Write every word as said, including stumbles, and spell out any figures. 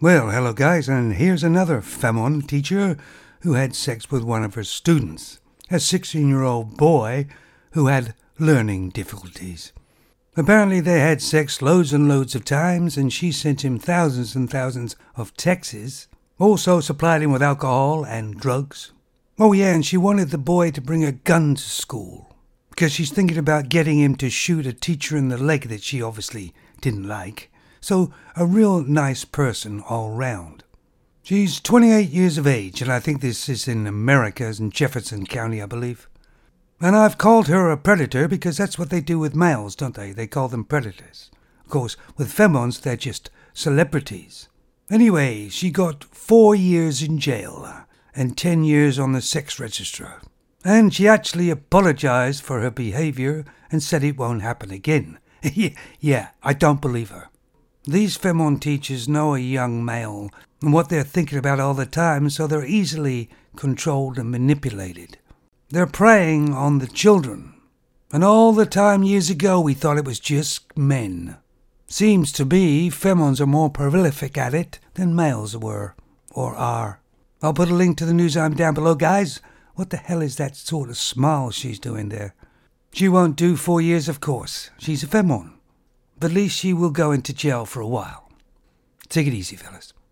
Well, hello guys, and here's another Femon teacher who had sex with one of her students, a sixteen-year-old boy who had learning difficulties. Apparently they had sex loads and loads of times, and she sent him thousands and thousands of texts, also supplied him with alcohol and drugs. Oh yeah, and she wanted the boy to bring a gun to school, because she's thinking about getting him to shoot a teacher in the leg that she obviously didn't like. So, a real nice person all round. She's twenty-eight years of age, and I think this is in America, in Jefferson County, I believe. And I've called her a predator because that's what they do with males, don't they? They call them predators. Of course, with femons, they're just celebrities. Anyway, she got four years in jail and ten years on the sex register. And she actually apologized for her behavior and said it won't happen again. Yeah, I don't believe her. These Femon teachers know a young male and what they're thinking about all the time, so they're easily controlled and manipulated. They're preying on the children. And all the time years ago we thought it was just men. Seems to be Femons are more prolific at it than males were, or are. I'll put a link to the news arm down below, guys. What the hell is that sort of smile she's doing there? She won't do four years, of course. She's a Femon. But at least she will go into jail for a while. Take it easy, fellas.